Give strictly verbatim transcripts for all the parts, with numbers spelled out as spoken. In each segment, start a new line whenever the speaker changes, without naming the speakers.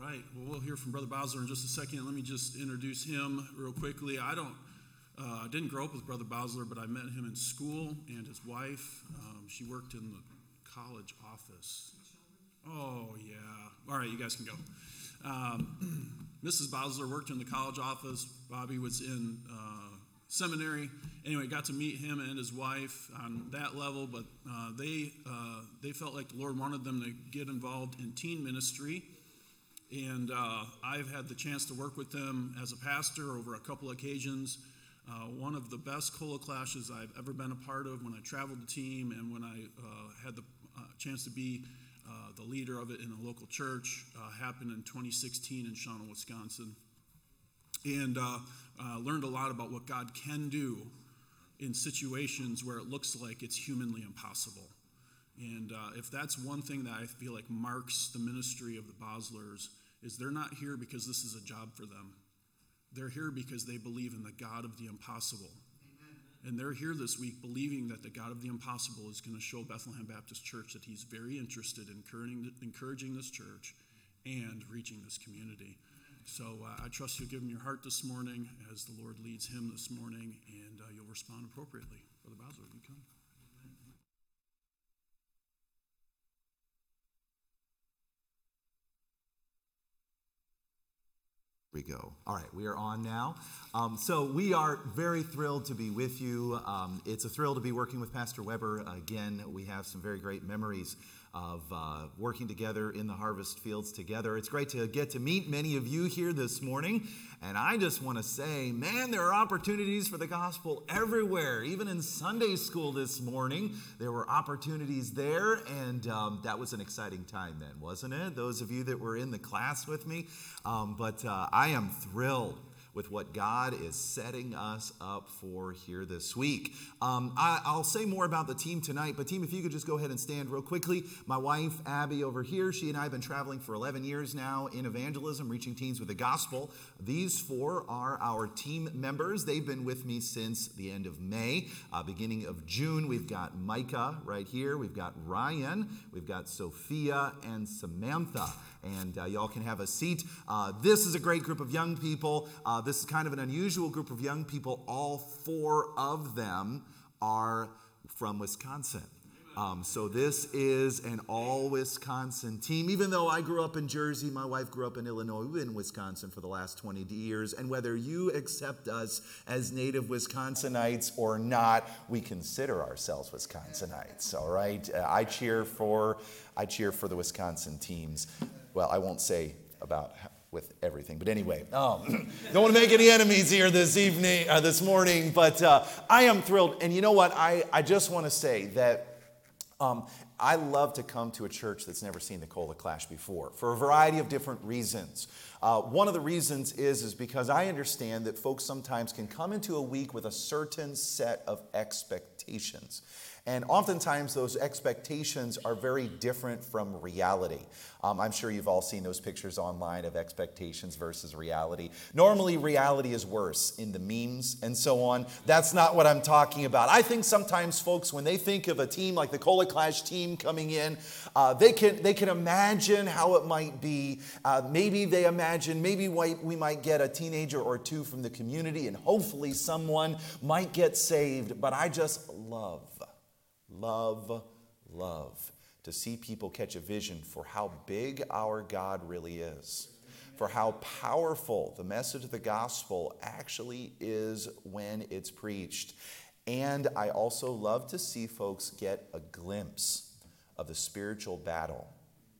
right. Well, we'll hear from Brother Bowsler in just a second. Let me just introduce him real quickly. I don't, uh, I didn't grow up with Brother Bowsler, but I met him in school, and his wife, um, she worked in the college office. Oh, yeah. All right, you guys can go. Um, Missus Bowsler worked in the college office. Bobby was in uh, seminary. Anyway, got to meet him and his wife on that level, but uh, they uh, they felt like the Lord wanted them to get involved in teen ministry. And uh, I've had the chance to work with them as a pastor over a couple occasions. Uh, one of the best Cola clashes I've ever been a part of when I traveled the team and when I uh, had the uh, chance to be uh, the leader of it in a local church uh, happened in twenty sixteen in Shawano, Wisconsin. And uh, uh, learned a lot about what God can do in situations where it looks like it's humanly impossible. And uh, if that's one thing that I feel like marks the ministry of the Bowslers, is they're not here because this is a job for them. They're here because they believe in the God of the impossible. Amen. And they're here this week believing that the God of the impossible is going to show Bethlehem Baptist Church that he's very interested in encouraging, encouraging this church and reaching this community. So uh, I trust you'll give him your heart this morning as the Lord leads him this morning, and uh, you'll respond appropriately. Brother Bowsler, you come.
We go. All right, we are on now. Um, so we are very thrilled to be with you. Um, it's a thrill to be working with Pastor Weber. Again, we have some very great memories of uh, working together in the harvest fields together. It's great to get to meet many of you here this morning. And I just want to say, man, there are opportunities for the gospel everywhere. Even in Sunday school this morning, there were opportunities there. And um, that was an exciting time then, wasn't it? Those of you that were in the class with me. Um, but uh, I am thrilled with what God is setting us up for here this week. Um, I, I'll say more about the team tonight, but team, if you could just go ahead and stand real quickly. My wife, Abby, over here, she and I have been traveling for eleven years now in evangelism, reaching teens with the gospel. These four are our team members. They've been with me since the end of May. Uh, beginning of June, we've got Micah right here. We've got Ryan. We've got Sophia and Samantha. And uh, y'all can have a seat. Uh, this is a great group of young people. Uh, this is kind of an unusual group of young people. All four of them are from Wisconsin. Um, so this is an all-Wisconsin team. Even though I grew up in Jersey, my wife grew up in Illinois. We've been in Wisconsin for the last twenty years. And whether you accept us as native Wisconsinites or not, we consider ourselves Wisconsinites, all right? Uh, I cheer for, I cheer for the Wisconsin teams. Well, I won't say about with everything, but anyway, um, don't want to make any enemies here this evening, uh, this morning, but uh, I am thrilled. And you know what? I, I just want to say that um, I love to come to a church that's never seen the Cola Clash before for a variety of different reasons. Uh, one of the reasons is, is because I understand that folks sometimes can come into a week with a certain set of expectations. And oftentimes those expectations are very different from reality. Um, I'm sure you've all seen those pictures online of expectations versus reality. Normally reality is worse in the memes and so on. That's not what I'm talking about. I think sometimes folks, when they think of a team like the Cola Clash team coming in, uh, they can they can imagine how it might be. Uh, maybe they imagine, maybe we might get a teenager or two from the community and hopefully someone might get saved. But I just love Love, love to see people catch a vision for how big our God really is, for how powerful the message of the gospel actually is when it's preached. And I also love to see folks get a glimpse of the spiritual battle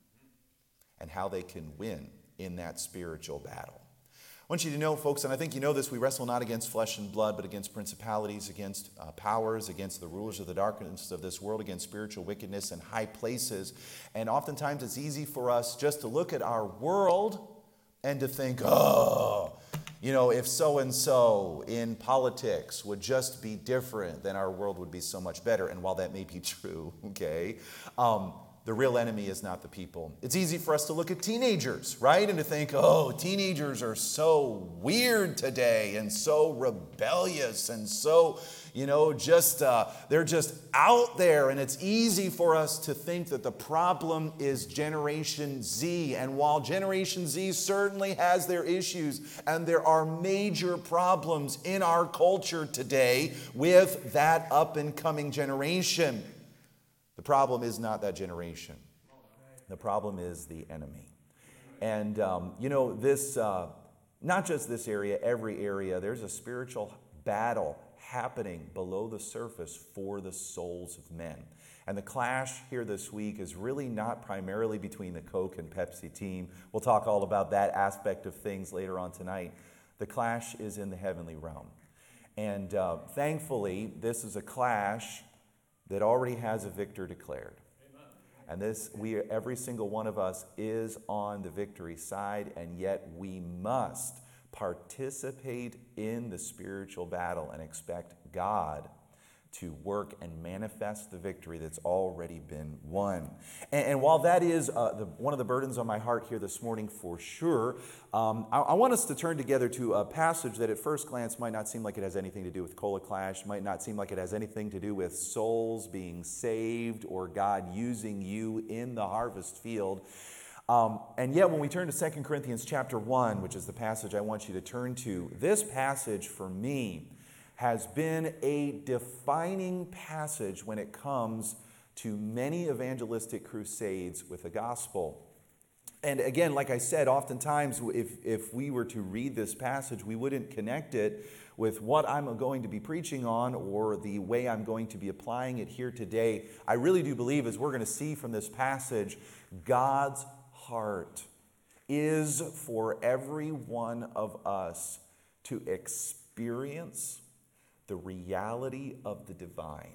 and how they can win in that spiritual battle. I want you to know, folks, and I think you know this, we wrestle not against flesh and blood, but against principalities, against uh, powers, against the rulers of the darkness of this world, against spiritual wickedness in high places. And oftentimes it's easy for us just to look at our world and to think, oh, you know, if so-and-so in politics would just be different, then our world would be so much better. And while that may be true, okay, um, the real enemy is not the people. It's easy for us to look at teenagers, right? And to think, oh, teenagers are so weird today and so rebellious and so, you know, just, uh, they're just out there. And it's easy for us to think that the problem is Generation Z. And while Generation Z certainly has their issues, and there are major problems in our culture today with that up and coming generation, the problem is not that generation. The problem is the enemy. And, um, you know, this, uh, not just this area, every area, there's a spiritual battle happening below the surface for the souls of men. And the clash here this week is really not primarily between the Coke and Pepsi team. We'll talk all about that aspect of things later on tonight. The clash is in the heavenly realm. And uh, thankfully, this is a clash that already has a victor declared. Amen. And this, we, every single one of us is on the victory side, and yet we must participate in the spiritual battle and expect God to work and manifest the victory that's already been won. And, and while that is uh, the, one of the burdens on my heart here this morning for sure, um, I, I want us to turn together to a passage that at first glance might not seem like it has anything to do with Cola Clash, might not seem like it has anything to do with souls being saved or God using you in the harvest field. Um, and yet when we turn to Second Corinthians chapter one, which is the passage I want you to turn to, this passage for me has been a defining passage when it comes to many evangelistic crusades with the gospel. And again, like I said, oftentimes if, if we were to read this passage, we wouldn't connect it with what I'm going to be preaching on or the way I'm going to be applying it here today. I really do believe, as we're going to see from this passage, God's heart is for every one of us to experience the reality of the divine.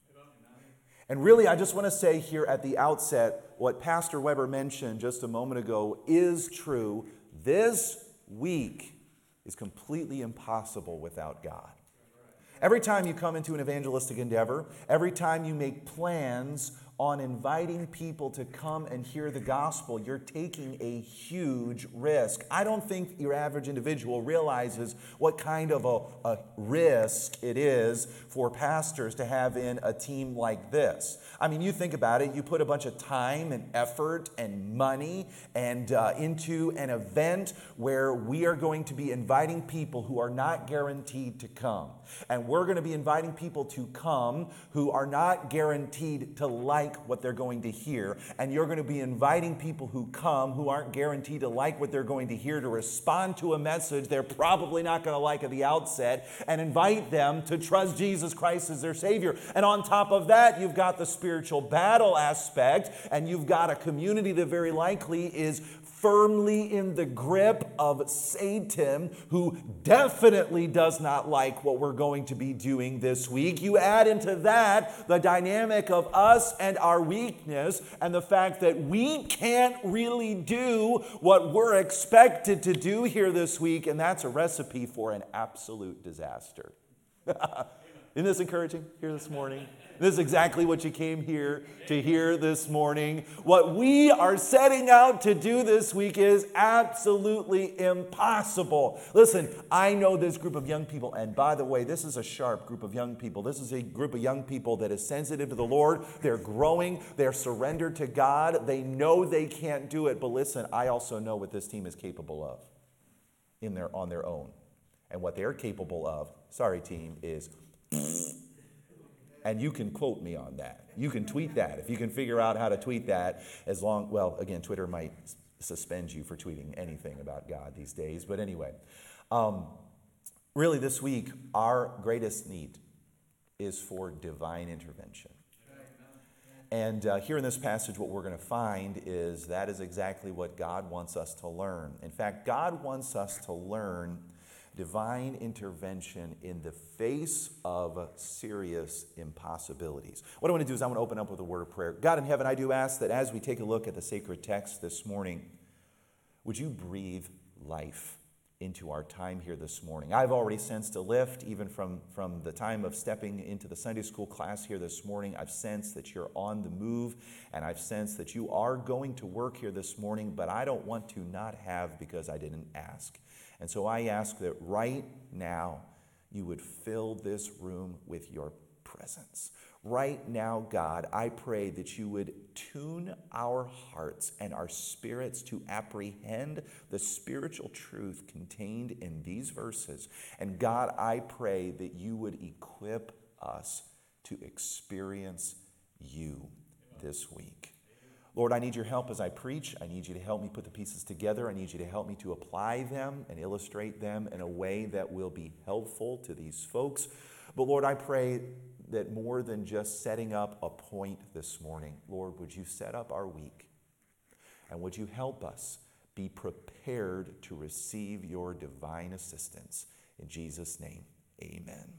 And really, I just want to say here at the outset, what Pastor Weber mentioned just a moment ago is true. This week is completely impossible without God. Every time you come into an evangelistic endeavor, every time you make plans on inviting people to come and hear the gospel, you're taking a huge risk. I don't think your average individual realizes what kind of a, a risk it is for pastors to have in a team like this. I mean, you think about it, you put a bunch of time and effort and money and uh, into an event where we are going to be inviting people who are not guaranteed to come. And we're going to be inviting people to come who are not guaranteed to like what they're going to hear. And you're going to be inviting people who come who aren't guaranteed to like what they're going to hear to respond to a message they're probably not going to like at the outset, and invite them to trust Jesus Christ as their Savior. And on top of that, you've got the spiritual battle aspect, and you've got a community that very likely is firmly in the grip of Satan, who definitely does not like what we're going to be doing this week. You add into that the dynamic of us and our weakness, and the fact that we can't really do what we're expected to do here this week, and that's a recipe for an absolute disaster. Isn't this encouraging here this morning? This is exactly what you came here to hear this morning. What we are setting out to do this week is absolutely impossible. Listen, I know this group of young people, and by the way, this is a sharp group of young people. This is a group of young people that is sensitive to the Lord. They're growing. They're surrendered to God. They know they can't do it. But listen, I also know what this team is capable of in their, on their own. And what they're capable of, sorry team, is... And you can quote me on that. You can tweet that. If you can figure out how to tweet that, as long, well, again, Twitter might suspend you for tweeting anything about God these days. But anyway, um, really this week, our greatest need is for divine intervention. And uh, here in this passage, what we're going to find is that is exactly what God wants us to learn. In fact, God wants us to learn divine intervention in the face of serious impossibilities. What I want to do is I want to open up with a word of prayer. God in heaven, I do ask that as we take a look at the sacred text this morning, would you breathe life into our time here this morning. I've already sensed a lift, even from, from the time of stepping into the Sunday school class here this morning. I've sensed that you're on the move, and I've sensed that you are going to work here this morning, but I don't want to not have because I didn't ask. And so I ask that right now you would fill this room with your presence. Right now, God, I pray that you would tune our hearts and our spirits to apprehend the spiritual truth contained in these verses. And God, I pray that you would equip us to experience you this week. Lord, I need your help as I preach. I need you to help me put the pieces together. I need you to help me to apply them and illustrate them in a way that will be helpful to these folks. But Lord, I pray that more than just setting up a point this morning, Lord, would you set up our week? And would you help us be prepared to receive your divine assistance? In Jesus' name, amen.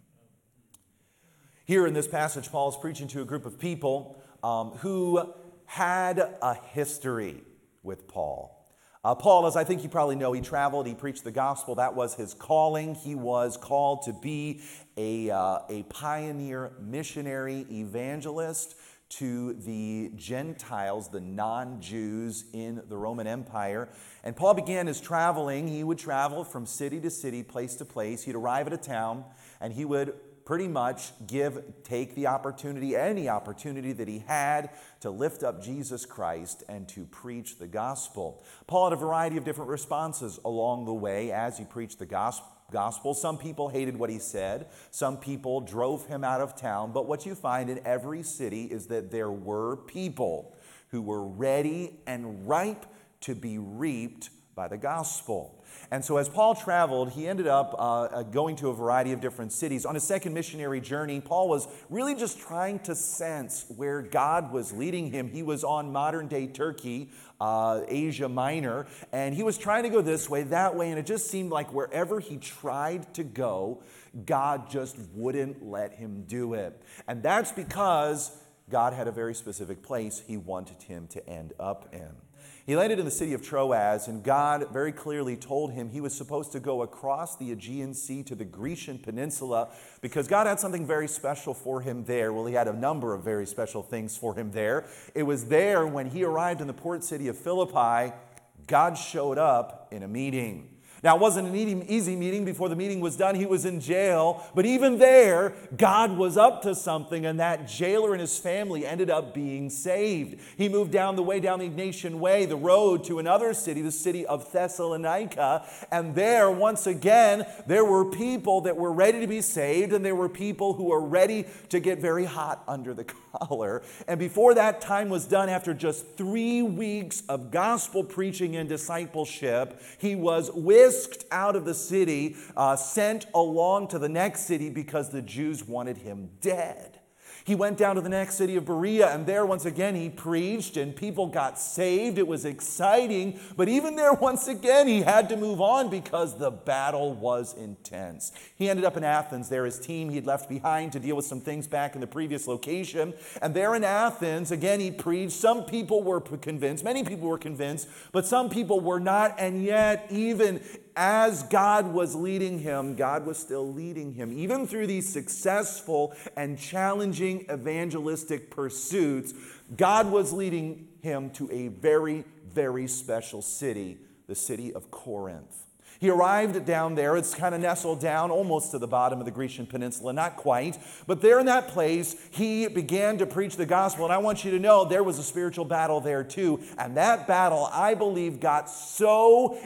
Here in this passage, Paul is preaching to a group of people um, who had a history with Paul. Uh, Paul, as I think you probably know, he traveled, he preached the gospel. That was his calling. He was called to be a, uh, a pioneer missionary evangelist to the Gentiles, the non-Jews in the Roman Empire. And Paul began his traveling. He would travel from city to city, place to place. He'd arrive at a town, and he would pretty much give, take the opportunity, any opportunity that he had to lift up Jesus Christ and to preach the gospel. Paul had a variety of different responses along the way as he preached the gospel. Some people hated what he said. Some people drove him out of town. But what you find in every city is that there were people who were ready and ripe to be reaped by the gospel. And so as Paul traveled, he ended up uh, going to a variety of different cities. On his second missionary journey, Paul was really just trying to sense where God was leading him. He was on modern-day Turkey, uh, Asia Minor, and he was trying to go this way, that way, and it just seemed like wherever he tried to go, God just wouldn't let him do it. And that's because God had a very specific place he wanted him to end up in. He landed in the city of Troas, and God very clearly told him he was supposed to go across the Aegean Sea to the Grecian Peninsula because God had something very special for him there. Well, he had a number of very special things for him there. It was there when he arrived in the port city of Philippi, God showed up in a meeting. Now, it wasn't an easy meeting. Before the meeting was done, he was in jail. But even there, God was up to something, and that jailer and his family ended up being saved. He moved down the way, down the Ignatian Way, the road to another city, the city of Thessalonica. And there, once again, there were people that were ready to be saved, and there were people who were ready to get very hot under the collar. And before that time was done, after just three weeks of gospel preaching and discipleship, he was with whisked out of the city, uh, sent along to the next city because the Jews wanted him dead. He went down to the next city of Berea, and there once again he preached, and people got saved. It was exciting, but even there once again he had to move on because the battle was intense. He ended up in Athens. There his team he had left behind to deal with some things back in the previous location. And there in Athens, again he preached. Some people were convinced, many people were convinced, but some people were not, and yet even as God was leading him, God was still leading him. Even through these successful and challenging evangelistic pursuits, God was leading him to a very, very special city, the city of Corinth. He arrived down there. It's kind of nestled down almost to the bottom of the Grecian Peninsula, not quite. But there in that place, he began to preach the gospel. And I want you to know there was a spiritual battle there too. And that battle, I believe, got so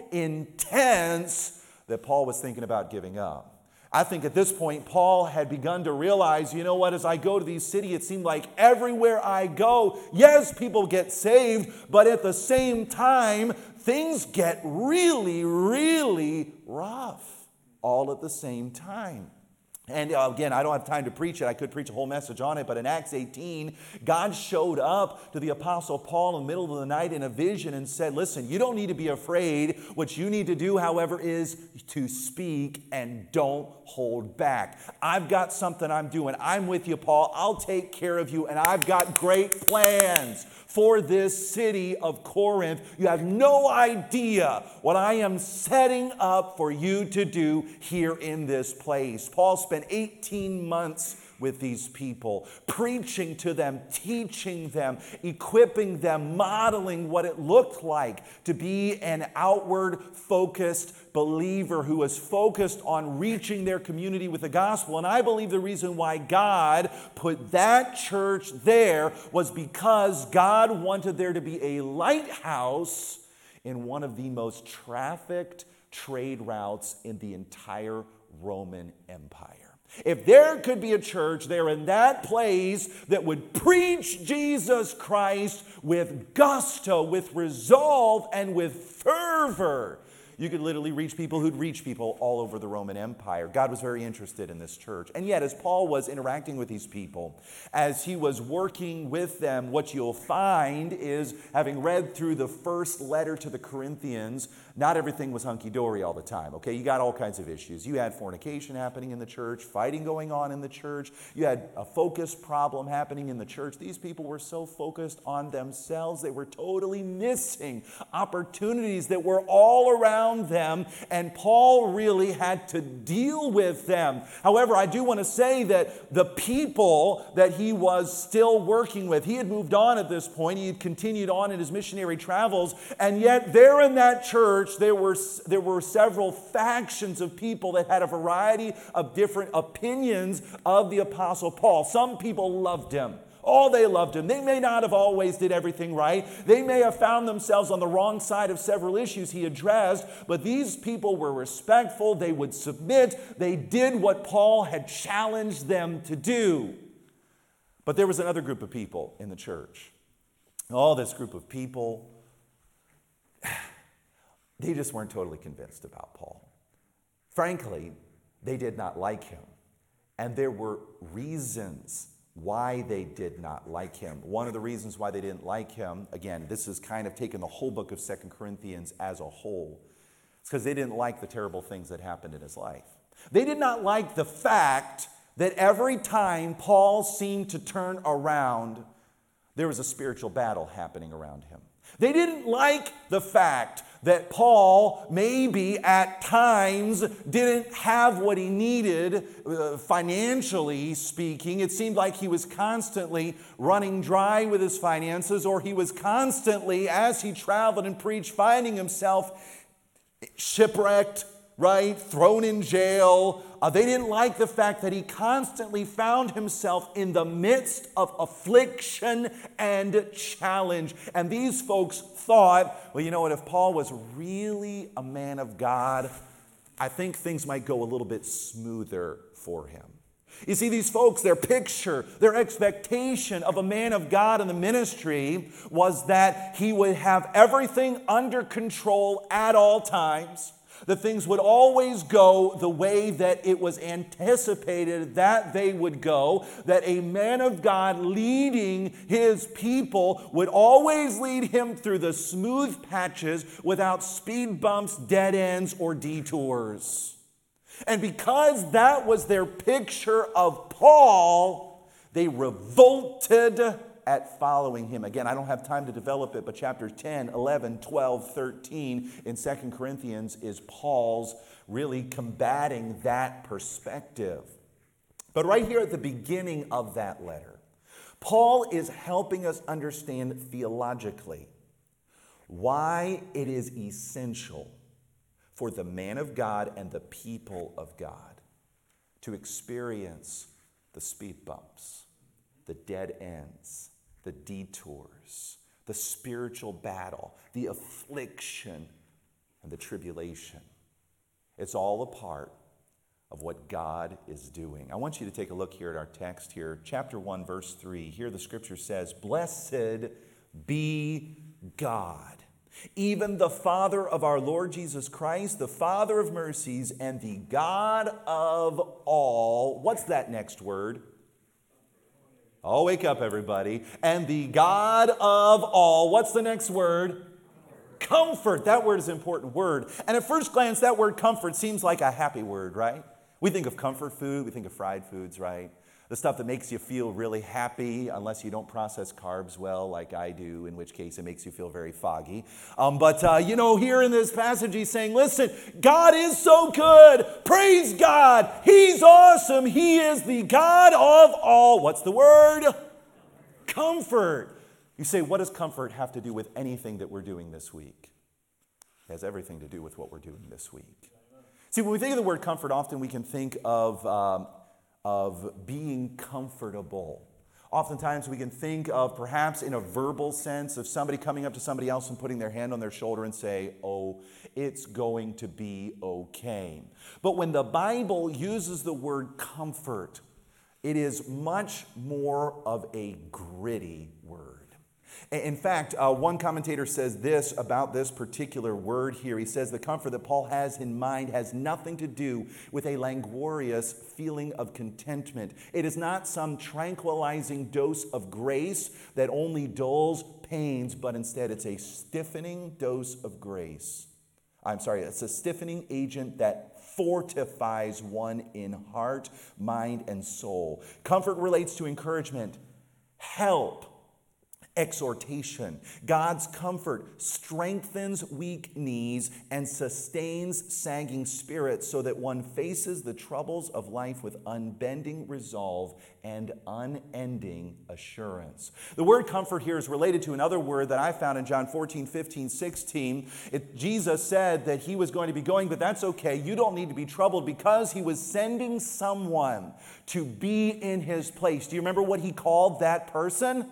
intense that Paul was thinking about giving up. I think at this point, Paul had begun to realize, you know what, as I go to these cities, it seemed like everywhere I go, yes, people get saved, but at the same time, things get really, really rough all at the same time.
And uh, again, I don't have time to preach it. I could preach a whole message on it. But in Acts eighteen, God showed up to the Apostle Paul in the middle of the night in a vision and said, listen, you don't need to be afraid. What you need to do, however, is to speak and don't hold back. I've got something I'm doing. I'm with you, Paul. I'll take care of you. And I've got great plans for this city of Corinth. You have no idea what I am setting up for you to do here in this place. Paul spent eighteen months with these people, preaching to them, teaching them, equipping them, modeling what it looked like to be an outward-focused believer who was focused on reaching their community with the gospel. And I believe the reason why God put that church there was because God wanted there to be a lighthouse in one of the most trafficked trade routes in the entire Roman Empire. If there could be a church there in that place that would preach Jesus Christ with gusto, with resolve, and with fervor, you could literally reach people who'd reach people all over the Roman Empire. God was very interested in this church. And yet, as Paul was interacting with these people, as he was working with them, what you'll find is, having read through the first letter to the Corinthians, not everything was hunky-dory all the time, okay? You got all kinds of issues. You had fornication happening in the church, fighting going on in the church. You had a focus problem happening in the church. These people were so focused on themselves, they were totally missing opportunities that were all around them, and Paul really had to deal with them. However, I do want to say that the people that he was still working with, he had moved on at this point. He had continued on in his missionary travels, and yet there in that church, There were, there were several factions of people that had a variety of different opinions of the Apostle Paul. Some people loved him. Oh, they loved him. They may not have always did everything right. They may have found themselves on the wrong side of several issues he addressed, but these people were respectful. They would submit. They did what Paul had challenged them to do. But there was another group of people in the church. Oh, this group of people, they just weren't totally convinced about Paul. Frankly, they did not like him. And there were reasons why they did not like him. One of the reasons why they didn't like him, again, this is kind of taking the whole book of Second Corinthians as a whole. It's because they didn't like the terrible things that happened in his life. They did not like the fact that every time Paul seemed to turn around, there was a spiritual battle happening around him. They didn't like the fact that Paul maybe at times didn't have what he needed uh, financially speaking. It seemed like he was constantly running dry with his finances, or he was constantly, as he traveled and preached, finding himself shipwrecked, right, thrown in jail. Uh, they didn't like the fact that he constantly found himself in the midst of affliction and challenge. And these folks thought, well, you know what, if Paul was really a man of God, I think things might go a little bit smoother for him. You see, these folks, their picture, their expectation of a man of God in the ministry was that he would have everything under control at all times, that things would always go the way that it was anticipated that they would go, that a man of God leading his people would always lead him through the smooth patches without speed bumps, dead ends, or detours. And because that was their picture of Paul, they revolted at following him. Again, I don't have time to develop it, but chapters ten, eleven, twelve, thirteen in Second Corinthians is Paul's really combating that perspective. But right here at the beginning of that letter, Paul is helping us understand theologically why it is essential for the man of God and the people of God to experience the speed bumps, the dead ends, the detours, the spiritual battle, the affliction, and the tribulation. It's all a part of what God is doing. I want you to take a look here at our text here, chapter one, verse three. Here the scripture says, "Blessed be God, even the Father of our Lord Jesus Christ, the Father of mercies, and the God of all. What's that next word? Oh, wake up, everybody. And the God of all. What's the next word? Comfort. That word is an important word. And at first glance, that word comfort seems like a happy word, right? We think of comfort food. We think of fried foods, right? The stuff that makes you feel really happy, unless you don't process carbs well like I do, in which case it makes you feel very foggy. Um, but, uh, you know, here in this passage, he's saying, listen, God is so good. Praise God. He's awesome. He is the God of all. What's the word? Comfort. You say, what does comfort have to do with anything that we're doing this week? It has everything to do with what we're doing this week. See, when we think of the word comfort, often we can think of... Um, of being comfortable. Oftentimes we can think of, perhaps in a verbal sense, of somebody coming up to somebody else and putting their hand on their shoulder and say, oh, it's going to be okay. But when the Bible uses the word comfort, it is much more of a gritty word. In fact, uh, one commentator says this about this particular word here. He says the comfort that Paul has in mind has nothing to do with a languorous feeling of contentment. It is not some tranquilizing dose of grace that only dulls pains, but instead it's a stiffening dose of grace. I'm sorry, it's a stiffening agent that fortifies one in heart, mind, and soul. Comfort relates to encouragement, help, exhortation. God's comfort strengthens weak knees and sustains sagging spirits so that one faces the troubles of life with unbending resolve and unending assurance. The word comfort here is related to another word that I found in John fourteen, fifteen, sixteen. It, Jesus said that he was going to be going, but that's okay. You don't need to be troubled, because he was sending someone to be in his place. Do you remember what he called that person?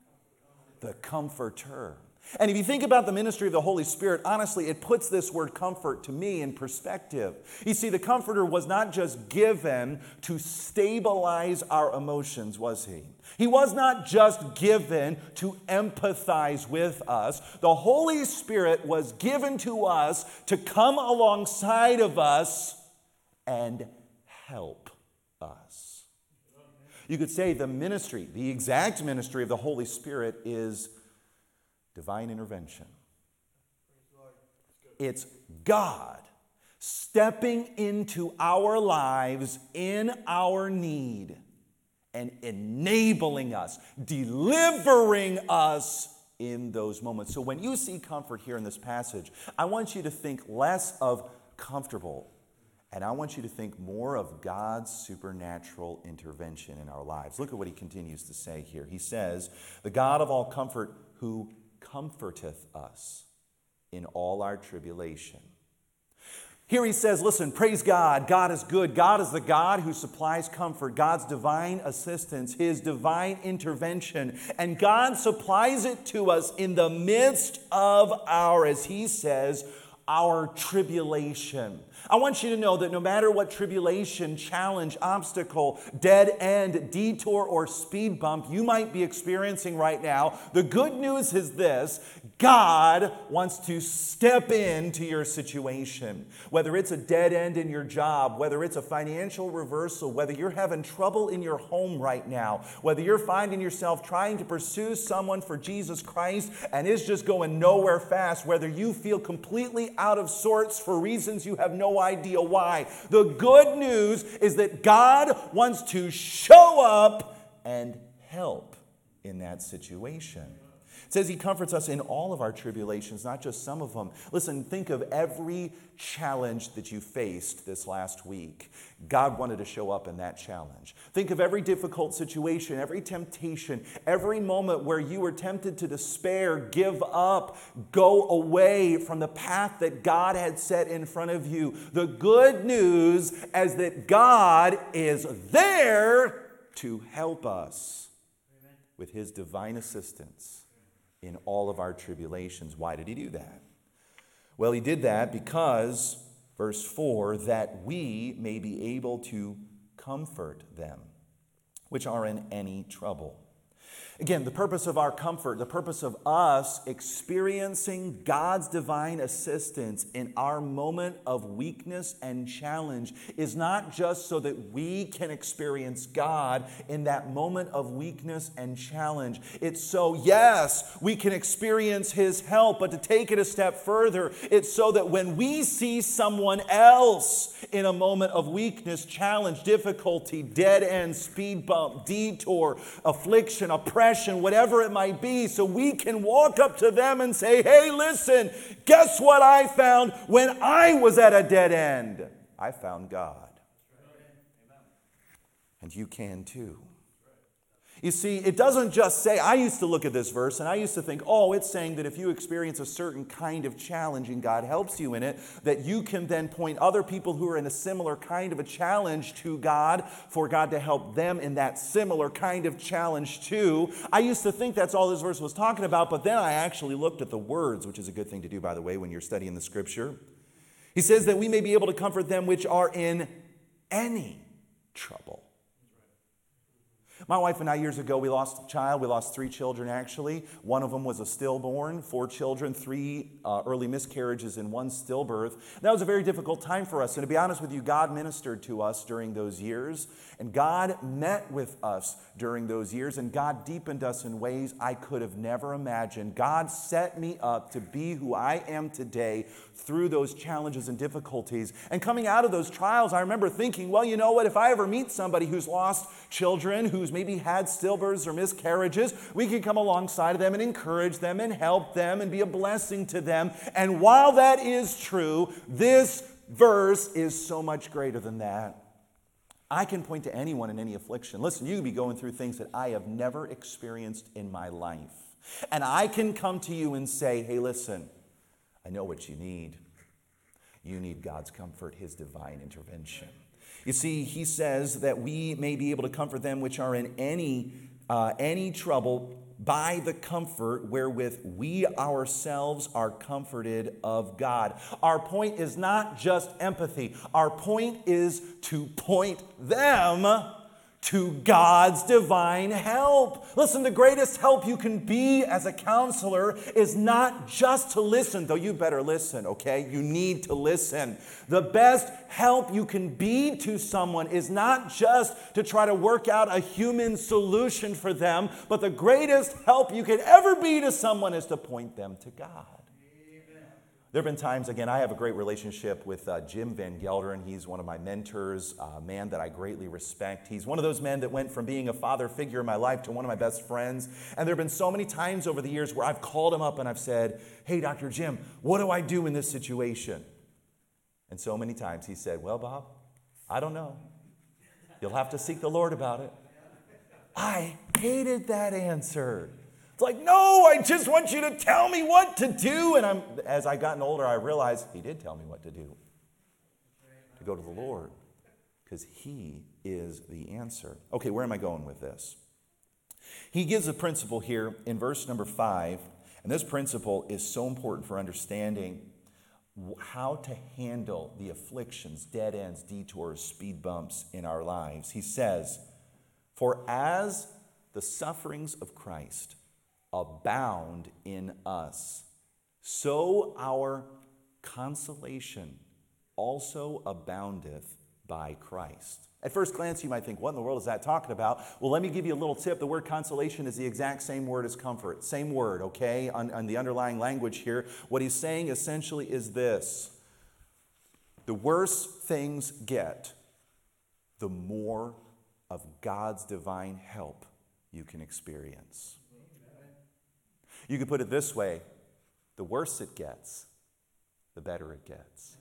The Comforter. And if you think about the ministry of the Holy Spirit, honestly, it puts this word comfort to me in perspective. You see, the Comforter was not just given to stabilize our emotions, was he? He was not just given to empathize with us. The Holy Spirit was given to us to come alongside of us and help us. You could say the ministry, the exact ministry of the Holy Spirit is divine intervention. It's God stepping into our lives in our need and enabling us, delivering us in those moments. So when you see comfort here in this passage, I want you to think less of comfortable, and I want you to think more of God's supernatural intervention in our lives. Look at what he continues to say here. He says, the God of all comfort who comforteth us in all our tribulation. Here he says, listen, praise God. God is good. God is the God who supplies comfort, God's divine assistance, his divine intervention. And God supplies it to us in the midst of our, as he says, our tribulation. I want you to know that no matter what tribulation, challenge, obstacle, dead end, detour, or speed bump you might be experiencing right now, the good news is this: God wants to step into your situation. Whether it's a dead end in your job, whether it's a financial reversal, whether you're having trouble in your home right now, whether you're finding yourself trying to pursue someone for Jesus Christ and it's just going nowhere fast, whether you feel completely out of sorts for reasons you have no idea why. The good news is that God wants to show up and help in that situation. It says he comforts us in all of our tribulations, not just some of them. Listen, think of every challenge that you faced this last week. God wanted to show up in that challenge. Think of every difficult situation, every temptation, every moment where you were tempted to despair, give up, go away from the path that God had set in front of you. The good news is that God is there to help us with his divine assistance in all of our tribulations. Why did he do that? Well, he did that because, verse four, that we may be able to comfort them which are in any trouble. Again, the purpose of our comfort, the purpose of us experiencing God's divine assistance in our moment of weakness and challenge is not just so that we can experience God in that moment of weakness and challenge. It's so, yes, we can experience His help, but to take it a step further, it's so that when we see someone else in a moment of weakness, challenge, difficulty, dead end, speed bump, detour, affliction, oppression, whatever it might be, so we can walk up to them and say, hey, listen, guess what I found when I was at a dead end? I found God. And you can too. You see, it doesn't just say, I used to look at this verse and I used to think, oh, it's saying that if you experience a certain kind of challenge and God helps you in it, that you can then point other people who are in a similar kind of a challenge to God for God to help them in that similar kind of challenge too. I used to think that's all this verse was talking about, but then I actually looked at the words, which is a good thing to do, by the way, when you're studying the scripture. He says that we may be able to comfort them which are in any trouble. My wife and I, years ago, we lost a child. We lost three children, actually. One of them was a stillborn, four children, three uh, early miscarriages, and one stillbirth. That was a very difficult time for us. And to be honest with you, God ministered to us during those years. And God met with us during those years. And God deepened us in ways I could have never imagined. God set me up to be who I am today through those challenges and difficulties. And coming out of those trials, I remember thinking, well, you know what? If I ever meet somebody who's lost children, who's maybe had stillbirths or miscarriages, we can come alongside of them and encourage them and help them and be a blessing to them. And while that is true, this verse is so much greater than that. I can point to anyone in any affliction. Listen, you can be going through things that I have never experienced in my life. And I can come to you and say, hey, listen, I know what you need. You need God's comfort, His divine intervention. You see, he says that we may be able to comfort them which are in any, uh, any trouble by the comfort wherewith we ourselves are comforted of God. Our point is not just empathy. Our point is to point them to God's divine help. Listen, the greatest help you can be as a counselor is not just to listen, though you better listen, okay? You need to listen. The best help you can be to someone is not just to try to work out a human solution for them, but the greatest help you can ever be to someone is to point them to God. There have been times, again, I have a great relationship with uh, Jim Van Gelderen. He's one of my mentors, a man that I greatly respect. He's one of those men that went from being a father figure in my life to one of my best friends. And there have been so many times over the years where I've called him up and I've said, hey, Doctor Jim, what do I do in this situation? And so many times he said, well, Bob, I don't know. You'll have to seek the Lord about it. I hated that answer. It's like, no, I just want you to tell me what to do. And I'm, as I've gotten older, I realized he did tell me what to do. To go to the Lord. Because He is the answer. Okay, where am I going with this? He gives a principle here in verse number five. And this principle is so important for understanding how to handle the afflictions, dead ends, detours, speed bumps in our lives. He says, for as the sufferings of Christ abound in us, so our consolation also aboundeth by Christ. At first glance, you might think, what in the world is that talking about? Well, let me give you a little tip. The word consolation is the exact same word as comfort. Same word, okay, on, on the underlying language here. What he's saying essentially is this. The worse things get, the more of God's divine help you can experience. You could put it this way, the worse it gets, the better it gets.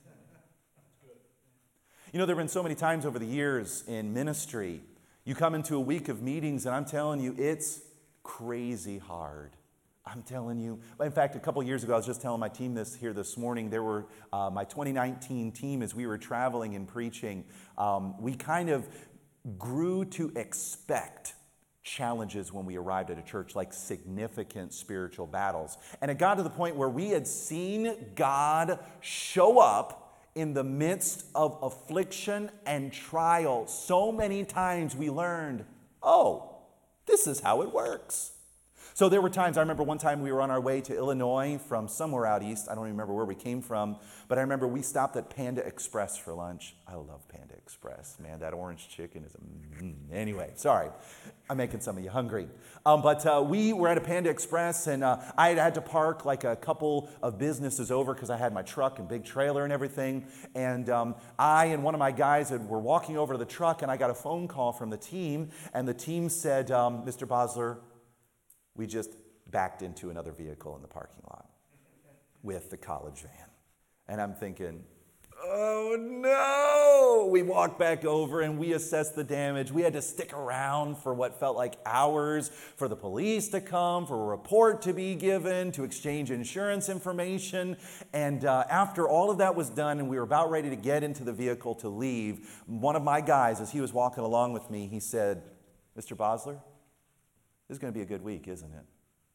You know, there have been so many times over the years in ministry, you come into a week of meetings and I'm telling you, it's crazy hard. I'm telling you. In fact, a couple of years ago, I was just telling my team this here this morning. There were uh, my twenty nineteen team, as we were traveling and preaching, um, we kind of grew to expect challenges when we arrived at a church, like significant spiritual battles. And it got to the point where we had seen God show up in the midst of affliction and trial. So many times we learned, oh, this is how it works. So there were times, I remember one time we were on our way to Illinois from somewhere out east. I don't even remember where we came from, but I remember we stopped at Panda Express for lunch. I love Panda Express. Man, that orange chicken is a... Mm. Anyway, sorry. I'm making some of you hungry. Um, but uh, we were at a Panda Express, and uh, I had had to park like a couple of businesses over because I had my truck and big trailer and everything. And um, I and one of my guys had, were walking over to the truck, and I got a phone call from the team, and the team said, um, Mister Bosler, we just backed into another vehicle in the parking lot with the college van. And I'm thinking, oh no! We walked back over and we assessed the damage. We had to stick around for what felt like hours for the police to come, for a report to be given, to exchange insurance information. And uh, after all of that was done and we were about ready to get into the vehicle to leave, one of my guys, as he was walking along with me, he said, Mister Bosler, this is going to be a good week, isn't it?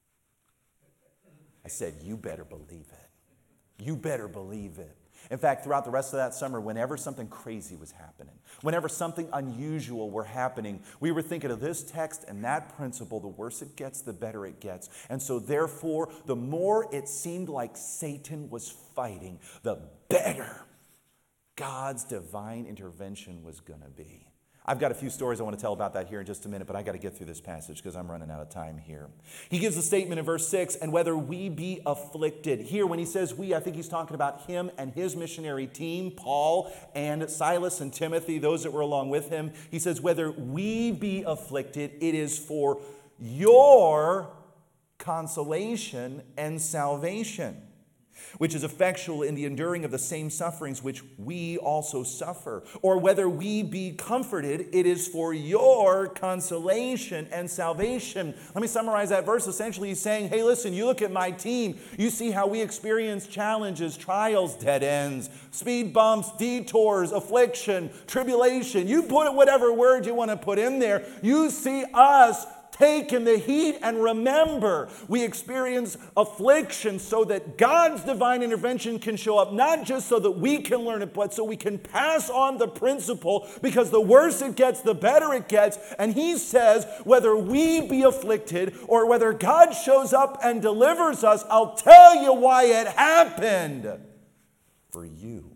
I said, you better believe it. You better believe it. In fact, throughout the rest of that summer, whenever something crazy was happening, whenever something unusual were happening, we were thinking of this text and that principle. The worse it gets, the better it gets. And so therefore, the more it seemed like Satan was fighting, the better God's divine intervention was going to be. I've got a few stories I want to tell about that here in just a minute, but I got to get through this passage because I'm running out of time here. He gives a statement in verse six, and whether we be afflicted. Here, when he says we, I think he's talking about him and his missionary team, Paul and Silas and Timothy, those that were along with him. He says, whether we be afflicted, it is for your consolation and salvation, which is effectual in the enduring of the same sufferings which we also suffer. Or whether we be comforted, it is for your consolation and salvation. Let me summarize that verse. Essentially, he's saying, hey, listen, you look at my team. You see how we experience challenges, trials, dead ends, speed bumps, detours, affliction, tribulation. You put whatever word you want to put in there. You see us taking the heat, and remember, we experience affliction so that God's divine intervention can show up, not just so that we can learn it, but so we can pass on the principle, because the worse it gets, the better it gets. And he says, whether we be afflicted or whether God shows up and delivers us, I'll tell you why it happened. For you.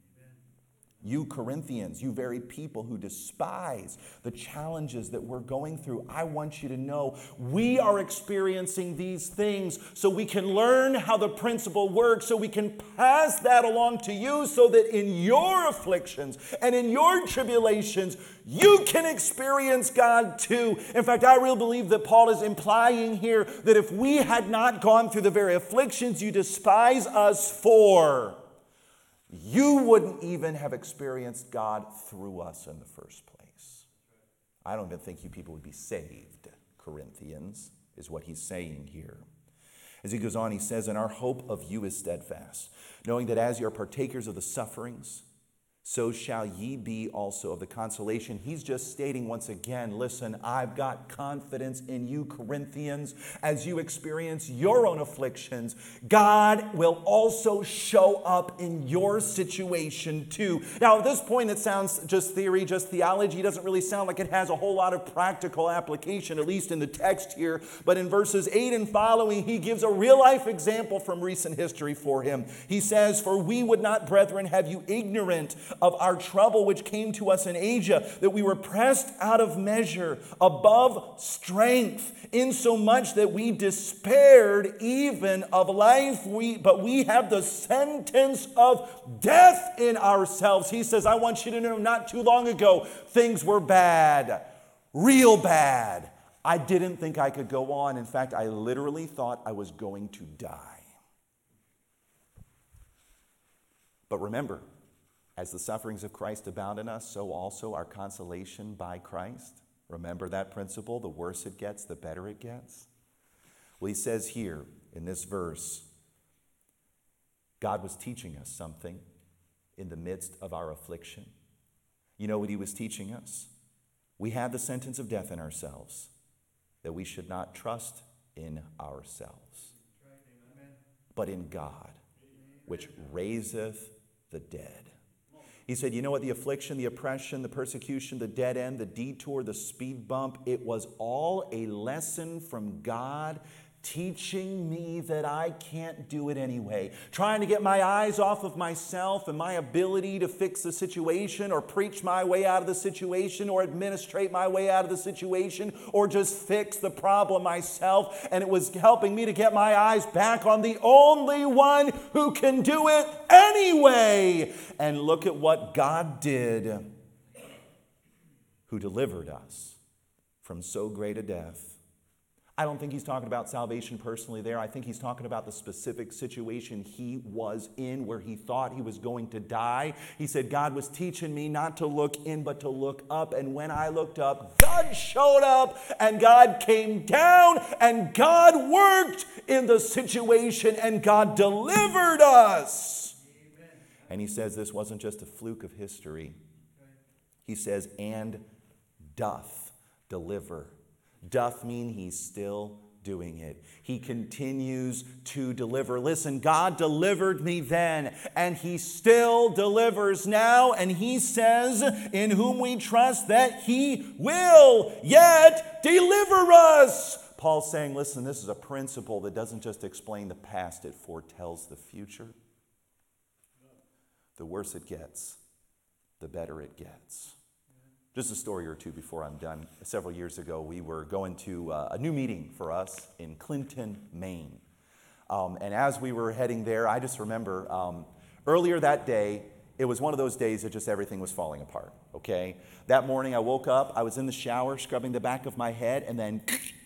You Corinthians, you very people who despise the challenges that we're going through, I want you to know we are experiencing these things so we can learn how the principle works, so we can pass that along to you so that in your afflictions and in your tribulations, you can experience God too. In fact, I really believe that Paul is implying here that if we had not gone through the very afflictions you despise us for, you wouldn't even have experienced God through us in the first place. I don't even think you people would be saved, Corinthians, is what he's saying here. As he goes on, he says, and our hope of you is steadfast, knowing that as you are partakers of the sufferings, so shall ye be also of the consolation. He's just stating once again, listen, I've got confidence in you, Corinthians. As you experience your own afflictions, God will also show up in your situation too. Now, at this point, it sounds just theory, just theology. It doesn't really sound like it has a whole lot of practical application, at least in the text here. But in verses eight and following, he gives a real-life example from recent history for him. He says, for we would not, brethren, have you ignorant of our trouble which came to us in Asia, that we were pressed out of measure, above strength, insomuch that we despaired even of life. We, but we have the sentence of death in ourselves. He says, I want you to know, not too long ago, things were bad, real bad. I didn't think I could go on. In fact, I literally thought I was going to die. But remember, as the sufferings of Christ abound in us, so also our consolation by Christ. Remember that principle. The worse it gets, the better it gets. Well, he says here in this verse, God was teaching us something in the midst of our affliction. You know what he was teaching us? We have the sentence of death in ourselves, that we should not trust in ourselves, but in God, which raiseth the dead. He said, you know what? The affliction, the oppression, the persecution, the dead end, the detour, the speed bump, it was all a lesson from God teaching me that I can't do it anyway. Trying to get my eyes off of myself and my ability to fix the situation or preach my way out of the situation or administrate my way out of the situation or just fix the problem myself. And it was helping me to get my eyes back on the only one who can do it anyway. And look at what God did, who delivered us from so great a death. I don't think he's talking about salvation personally there. I think he's talking about the specific situation he was in where he thought he was going to die. He said, God was teaching me not to look in, but to look up. And when I looked up, God showed up and God came down and God worked in the situation and God delivered us. Amen. And he says this wasn't just a fluke of history. He says, and doth deliver. Doth mean he's still doing it. He continues to deliver. Listen, God delivered me then, and he still delivers now. And he says, in whom we trust, that he will yet deliver us. Paul's saying, listen, this is a principle that doesn't just explain the past, it foretells the future. The worse it gets, the better it gets. Just a story or two before I'm done. Several years ago, we were going to uh, a new meeting for us in Clinton, Maine. Um, and as we were heading there, I just remember um, earlier that day, it was one of those days that just everything was falling apart, okay? That morning, I woke up, I was in the shower, scrubbing the back of my head, and then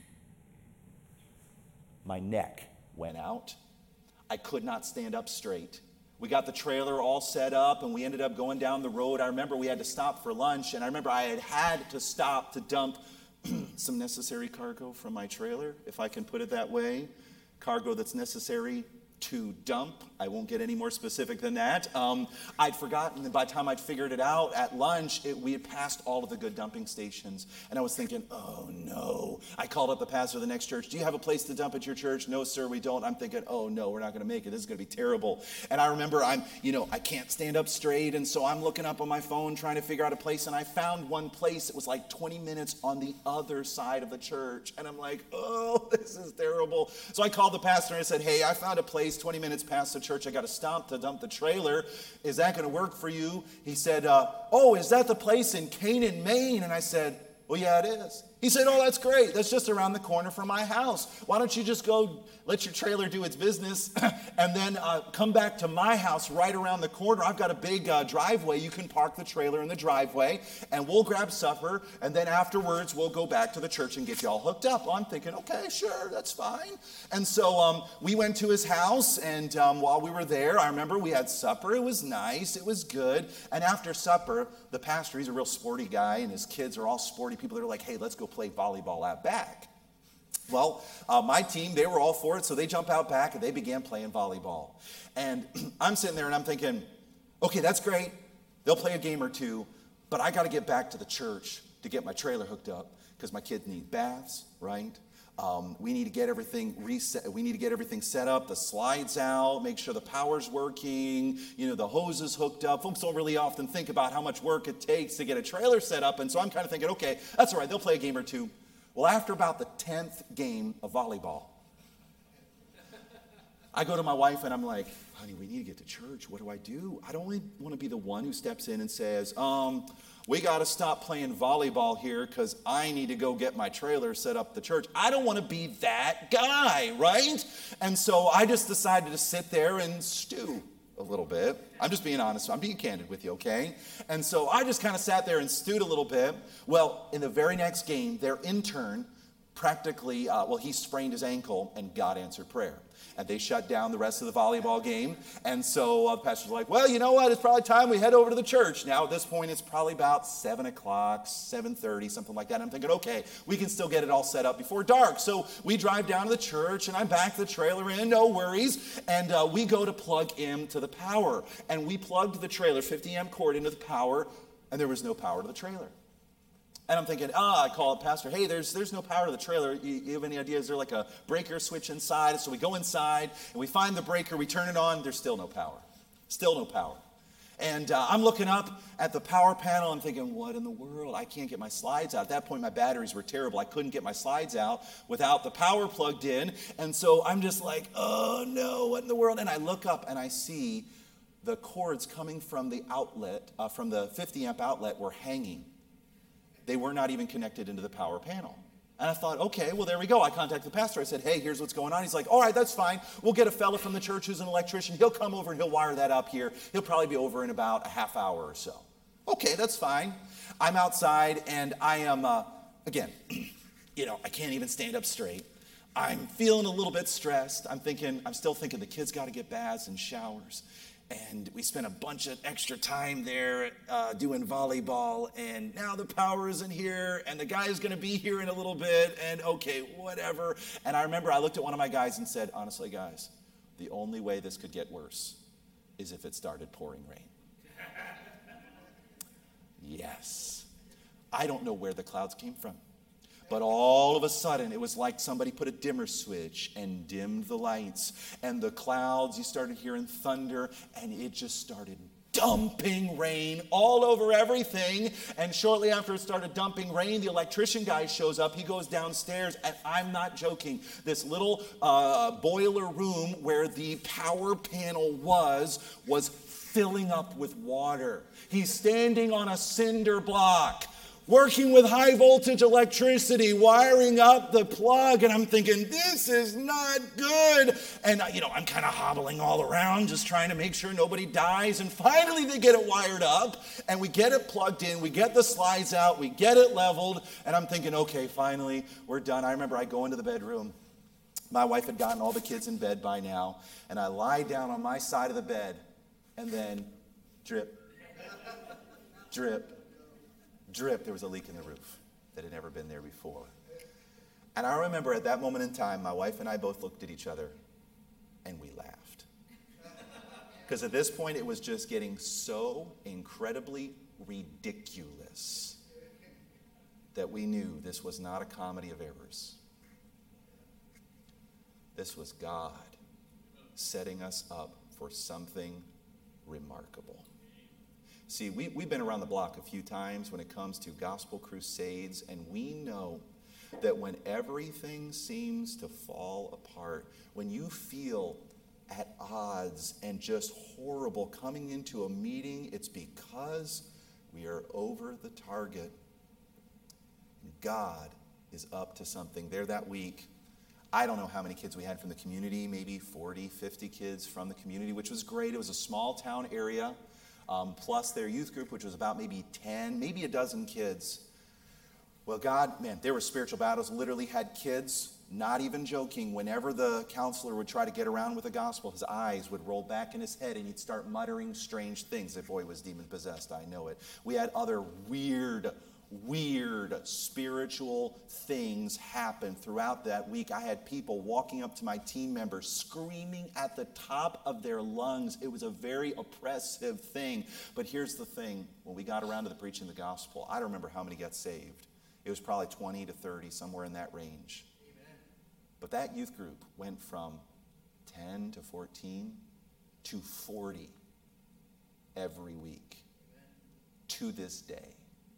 my neck went out. I could not stand up straight. We got the trailer all set up and we ended up going down the road. I remember we had to stop for lunch, and I remember I had had to stop to dump some necessary cargo from my trailer, if I can put it that way. Cargo that's necessary to dump. I won't get any more specific than that. Um, I'd forgotten that by the time I'd figured it out at lunch, it, we had passed all of the good dumping stations. And I was thinking, oh no. I called up the pastor of the next church. Do you have a place to dump at your church? No, sir, we don't. I'm thinking, oh no, we're not going to make it. This is going to be terrible. And I remember I'm, you know, I can't stand up straight. And so I'm looking up on my phone trying to figure out a place. And I found one place that was like twenty minutes on the other side of the church. And I'm like, oh, this is terrible. So I called the pastor and I said, hey, I found a place twenty minutes past the church. I got to stop to dump the trailer. Is that going to work for you? He said, uh, oh, is that the place in Canaan, Maine? And I said, well, yeah, it is. He said, oh, that's great. That's just around the corner from my house. Why don't you just go let your trailer do its business and then uh, come back to my house right around the corner. I've got a big uh, driveway. You can park the trailer in the driveway and we'll grab supper. And then afterwards, we'll go back to the church and get you all hooked up. Well, I'm thinking, okay, sure, that's fine. And so um, we went to his house. And um, while we were there, I remember we had supper. It was nice. It was good. And after supper, the pastor, he's a real sporty guy, and his kids are all sporty people. They're like, hey, let's go play volleyball out back. Well, uh, my team, they were all for it, so they jump out back and they began playing volleyball. And I'm sitting there and I'm thinking, okay, that's great. They'll play a game or two, but I got to get back to the church to get my trailer hooked up because my kids need baths, right? Um, we need to get everything reset. We need to get everything set up, the slides out, make sure the power's working, you know, the hose is hooked up. Folks don't really often think about how much work it takes to get a trailer set up. And so I'm kind of thinking, okay, that's all right. They'll play a game or two. Well, after about the tenth game of volleyball, I go to my wife and I'm like, honey, we need to get to church. What do I do? I don't want to be the one who steps in and says, um, we got to stop playing volleyball here because I need to go get my trailer set up at the church. I don't want to be that guy, right? And so I just decided to sit there and stew a little bit. I'm just being honest. I'm being candid with you, okay? And so I just kind of sat there and stewed a little bit. Well, in the very next game, their intern practically, uh, well, he sprained his ankle and God answered prayer. And they shut down the rest of the volleyball game. And so uh, the pastor's like, well, you know what? It's probably time we head over to the church. Now, at this point, it's probably about seven o'clock, seven thirty, something like that. I'm thinking, okay, we can still get it all set up before dark. So we drive down to the church, and I back the trailer in, no worries. And uh, we go to plug into the power. And we plugged the trailer, fifty amp cord, into the power, and there was no power to the trailer. And I'm thinking, ah, I call the pastor, hey, there's there's no power to the trailer. You, you have any idea? Is there like a breaker switch inside? So we go inside, and we find the breaker. We turn it on. There's still no power. Still no power.
And uh, I'm looking up at the power panel. I'm thinking, what in the world? I can't get my slides out. At that point, my batteries were terrible. I couldn't get my slides out without the power plugged in. And so I'm just like, oh no, what in the world? And I look up and I see the cords coming from the outlet, uh, from the fifty amp outlet were hanging. They were not even connected into the power panel. And I thought, okay, well, there we go. I contacted the pastor. I said, hey, here's what's going on. He's like, all right, that's fine. We'll get a fella from the church who's an electrician. He'll come over and he'll wire that up here. He'll probably be over in about a half hour or so. Okay, that's fine. I'm outside and I am, uh, again, you know, I can't even stand up straight. I'm feeling a little bit stressed. I'm thinking, I'm still thinking the kids got to get baths and showers. And we spent a bunch of extra time there uh, doing volleyball, and now the power isn't here, and the guy is going to be here in a little bit, and okay, whatever. And I remember I looked at one of my guys and said, honestly, guys, the only way this could get worse is if it started pouring rain. Yes. I don't know where the clouds came from. But all of a sudden, it was like somebody put a dimmer switch and dimmed the lights. And the clouds, you started hearing thunder, and it just started dumping rain all over everything. And shortly after it started dumping rain, the electrician guy shows up. He goes downstairs, and I'm not joking. This little uh, boiler room where the power panel was, was filling up with water. He's standing on a cinder block, working with high voltage electricity, wiring up the plug, and I'm thinking, this is not good. And, you know, I'm kind of hobbling all around, just trying to make sure nobody dies. And finally, they get it wired up, and we get it plugged in, we get the slides out, we get it leveled, and I'm thinking, okay, finally, we're done. I remember I go into the bedroom. My wife had gotten all the kids in bed by now, and I lie down on my side of the bed, and then drip, drip, drip, there was a leak in the roof that had never been there before. And I remember at that moment in time, my wife and I both looked at each other and we laughed. Because at this point, it was just getting so incredibly ridiculous that we knew this was not a comedy of errors. This was God setting us up for something remarkable. See, we, we've been around the block a few times when it comes to gospel crusades, and we know that when everything seems to fall apart, when you feel at odds and just horrible coming into a meeting, it's because we are over the target. God is up to something. There that week, I don't know how many kids we had from the community, maybe forty, fifty kids from the community, which was great. It was a small town area. Um, plus their youth group, which was about maybe ten, maybe a dozen kids. Well, God, man, there were spiritual battles. Literally had kids, not even joking, whenever the counselor would try to get around with the gospel, his eyes would roll back in his head and he'd start muttering strange things. That boy was demon-possessed, I know it. We had other weird, weird spiritual things happen throughout that week. I had people walking up to my team members screaming at the top of their lungs. It was a very oppressive thing. But here's the thing. When we got around to the preaching of the gospel, I don't remember how many got saved. It was probably twenty to thirty, somewhere in that range. Amen. But that youth group went from ten to fourteen to forty every week. Amen. To this day.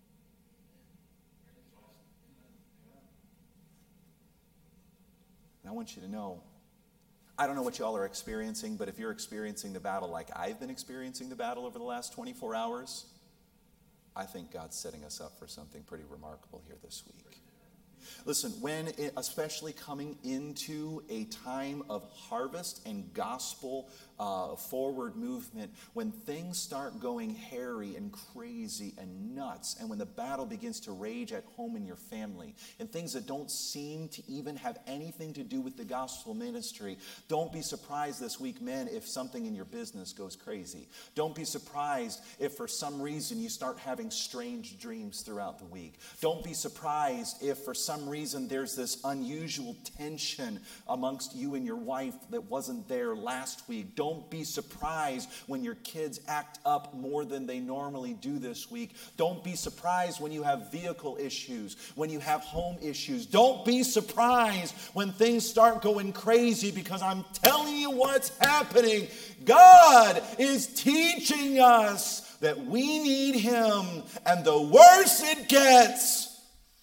And I want you to know, I don't know what y'all are experiencing, but if you're experiencing the battle like I've been experiencing the battle over the last twenty-four hours, I think God's setting us up for something pretty remarkable here this week. Listen, when it, especially coming into a time of harvest and gospel uh, forward movement, when things start going hairy and crazy and nuts, and when the battle begins to rage at home in your family, and things that don't seem to even have anything to do with the gospel ministry, don't be surprised this week, men, if something in your business goes crazy. Don't be surprised if for some reason you start having strange dreams throughout the week. Don't be surprised if for some reason there's this unusual tension amongst you and your wife that wasn't there last week. Don't Don't be surprised when your kids act up more than they normally do this week. Don't be surprised when you have vehicle issues, when you have home issues. Don't be surprised when things start going crazy, because I'm telling you what's happening. God is teaching us that we need him, and the worse it gets,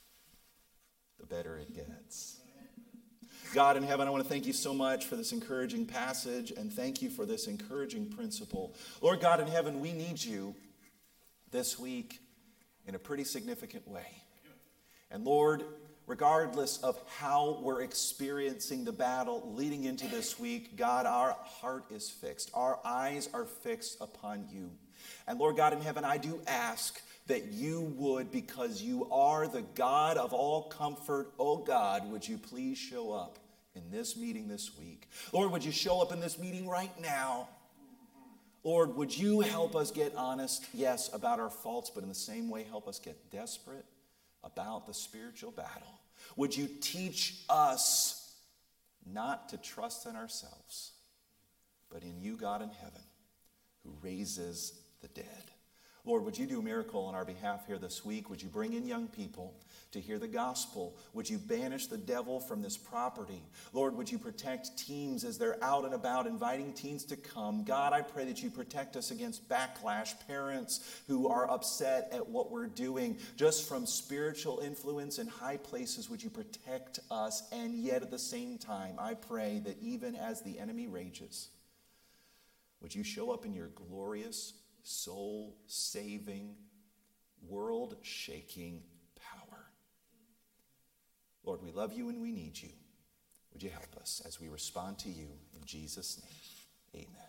the better it gets. God in heaven, I want to thank you so much for this encouraging passage, and thank you for this encouraging principle. Lord God in heaven, we need you this week in a pretty significant way. And Lord, regardless of how we're experiencing the battle leading into this week, God, our heart is fixed. Our eyes are fixed upon you. And Lord God in heaven, I do ask that you would, because you are the God of all comfort, oh God, would you please show up in this meeting this week? Lord, would you show up in this meeting right now? Lord, would you help us get honest, yes, about our faults, but in the same way help us get desperate about the spiritual battle? Would you teach us not to trust in ourselves, but in you, God in heaven, who raises the dead? Lord, would you do a miracle on our behalf here this week? Would you bring in young people to hear the gospel? Would you banish the devil from this property? Lord, would you protect teens as they're out and about inviting teens to come? God, I pray that you protect us against backlash, parents who are upset at what we're doing, just from spiritual influence in high places. Would you protect us? And yet at the same time, I pray that even as the enemy rages, would you show up in your glorious, soul-saving, world-shaking power? Lord, we love you and we need you. Would you help us as we respond to you in Jesus' name? Amen.